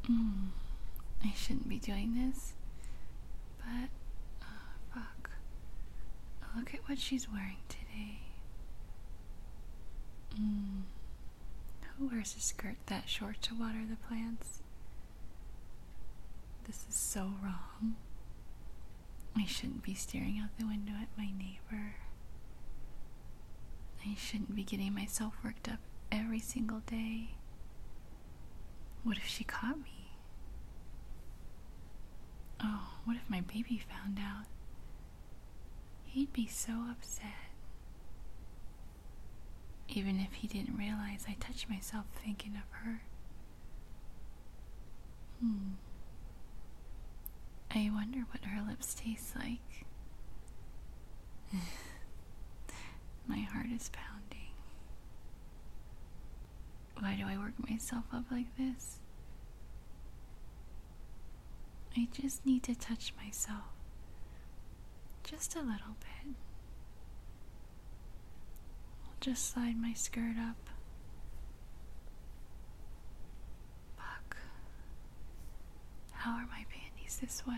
Mm, I shouldn't be doing this, but fuck. Look at what she's wearing today. Who wears a skirt that short to water the plants? This is so wrong. I shouldn't be staring out the window at my neighbor. I shouldn't be getting myself worked up every single day. What if she caught me? Oh, what if my baby found out? He'd be so upset. Even if he didn't realize I touched myself thinking of her. I wonder what her lips taste like. My heart is pounding. Why do I work myself up like this? I just need to touch myself. Just a little bit. I'll just slide my skirt up. Fuck. How are my panties this wet?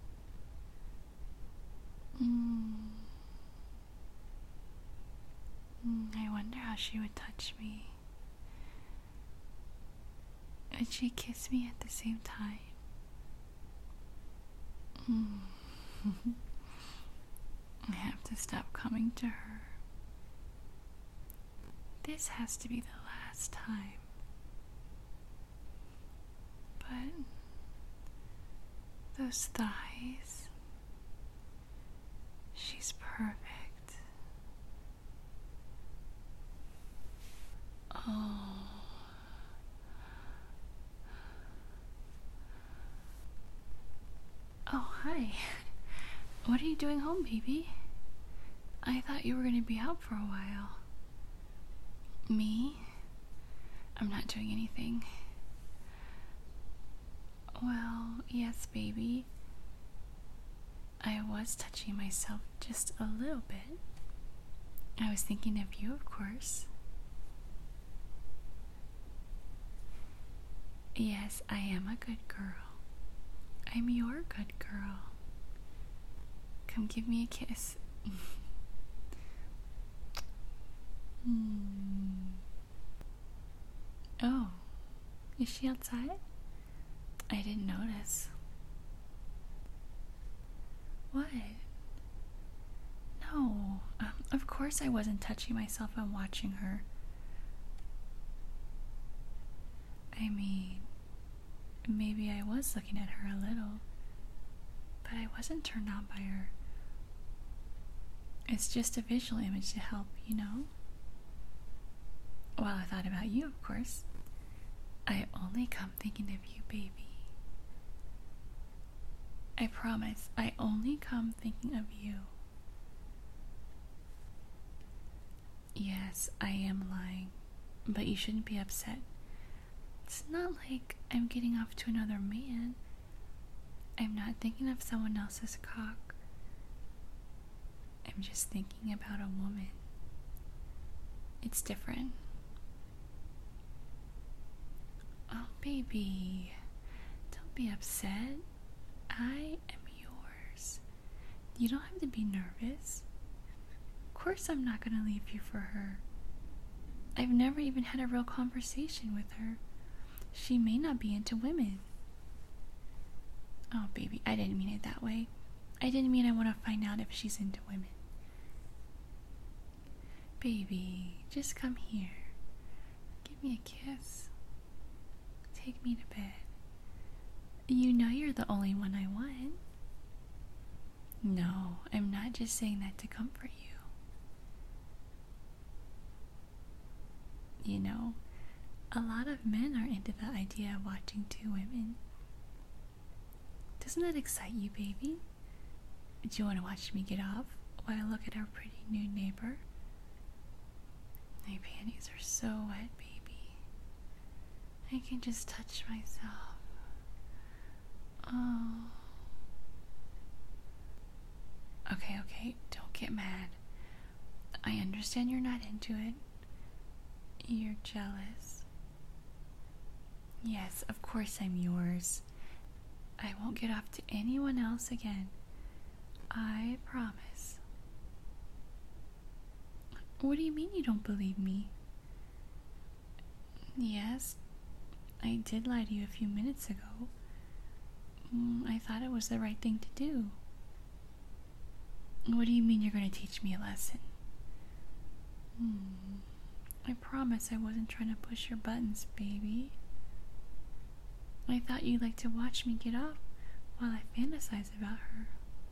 I wonder how she would touch me. Would she kiss me at the same time? I have to stop coming to her. This has to be the last time. But those thighs, she's perfect. Oh, hi. What are you doing home, baby? I thought you were going to be out for a while. Me? I'm not doing anything. Well, yes, baby. I was touching myself just a little bit. I was thinking of you, of course. Yes, I am a good girl. I'm your good girl. Come give me a kiss. Oh, is she outside? I didn't notice. What? No, of course I wasn't touching myself and watching her. I mean, maybe I was looking at her a little, but I wasn't turned on by her. It's just a visual image to help, you know? Well, I thought about you, of course. I only come thinking of you, baby. I promise, I only come thinking of you. Yes, I am lying, but you shouldn't be upset. It's not like I'm getting off to another man. I'm not thinking of someone else's cock. I'm just thinking about a woman. It's different. Oh, baby, don't be upset. I am yours. You don't have to be nervous. Of course I'm not gonna leave you for her. I've never even had a real conversation with her. She may not be into women. Oh, baby, I didn't mean it that way. I didn't mean I want to find out if she's into women. Baby, just come here. Give me a kiss. Take me to bed. You know you're the only one I want. No, I'm not just saying that to comfort you. You know, a lot of men are into the idea of watching two women. Doesn't that excite you, baby? Do you want to watch me get off while I look at our pretty new neighbor? My panties are so wet, baby. I can just touch myself. Oh. Okay, don't get mad. I understand you're not into it. You're jealous. Yes, of course I'm yours. I won't get off to anyone else again. I promise. What do you mean you don't believe me? Yes, I did lie to you a few minutes ago. I thought it was the right thing to do. What do you mean you're going to teach me a lesson? I promise I wasn't trying to push your buttons, baby. I thought you'd like to watch me get off while I fantasize about her.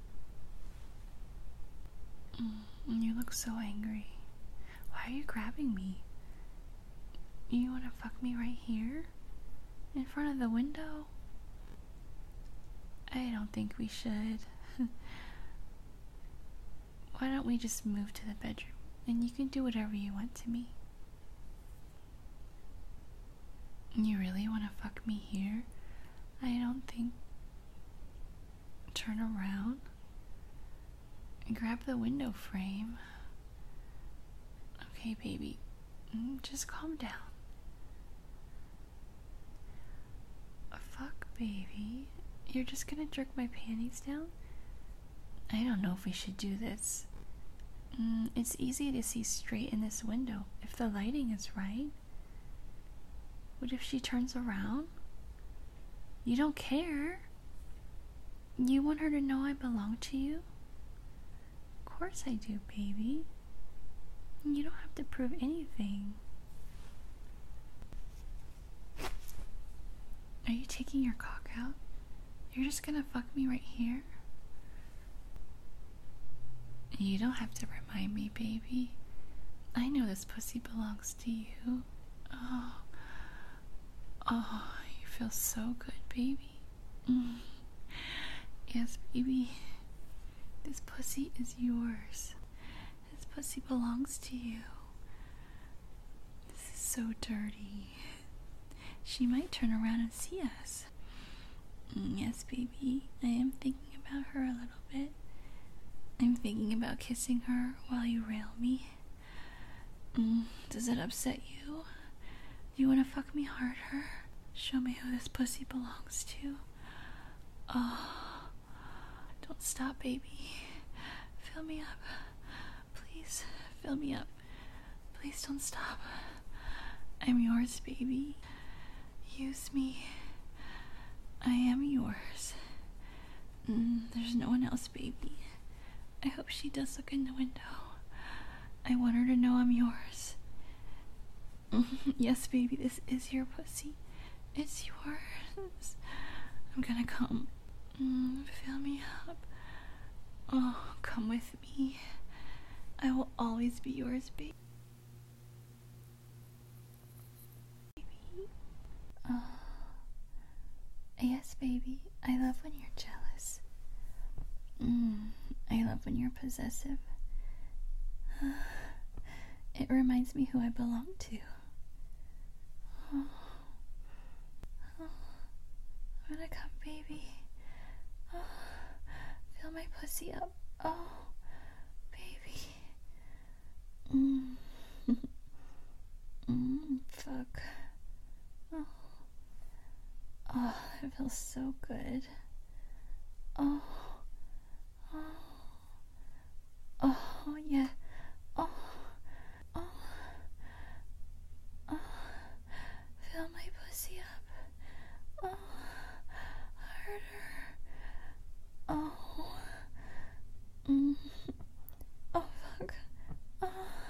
You look so angry. Why are you grabbing me? You want to fuck me right here? In front of the window? I don't think we should. Why don't we just move to the bedroom and you can do whatever you want to me? You really want to fuck me here? I don't think. Turn around and grab the window frame. Okay, baby, just calm down. Fuck, baby. You're just gonna jerk my panties down? I don't know if we should do this. It's easy to see straight in this window if the lighting is right. What if she turns around? You don't care. You want her to know I belong to you? Of course I do, baby. You don't have to prove anything. Are you taking your cock out? You're just gonna fuck me right here? You don't have to remind me, baby. I know this pussy belongs to you. Oh, you feel so good, baby. Yes, baby. This pussy is yours. This pussy belongs to you. This is so dirty. She might turn around and see us. Yes, baby. I am thinking about her a little bit. I'm thinking about kissing her while you rail me. Does it upset you? Do you want to fuck me harder? Show me who this pussy belongs to. Oh, don't stop, baby. Fill me up. Please, fill me up. Please don't stop. I'm yours, baby. Use me. I am yours. There's no one else, baby. I hope she does look in the window. I want her to know I'm yours. Yes, baby, this is your pussy. It's yours. I'm gonna come. Fill me up. Oh, come with me. I will always be yours, baby. Oh. Yes, baby. I love when you're jealous. I love when you're possessive. It reminds me who I belong to. Oh. I'm gonna come, baby. Oh. Fill my pussy up. Oh, baby. Fuck. Oh, it feels so good. Oh, yeah. Oh, fill my pussy up. Oh, harder. Oh, oh, fuck. Oh,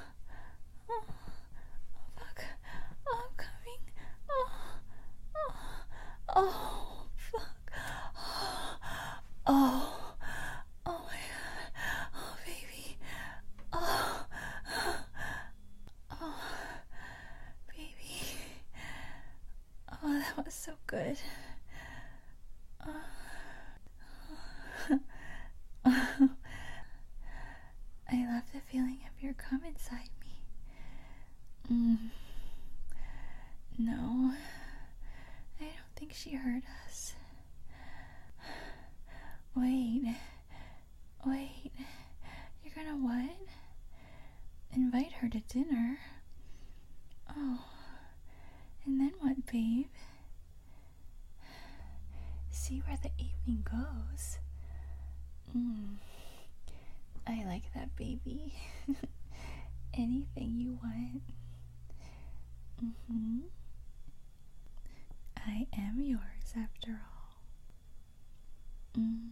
fuck. Oh, I'm coming. Oh, fuck. Oh, my god. Oh, baby. Oh, baby. Oh, that was so good. I love the feeling of your cum inside me. No, I don't think she heard us. Wait, you're gonna what? Invite her to dinner? Oh, and then what, babe? see where the evening goes. I like that, baby. Anything you want. I am yours after all.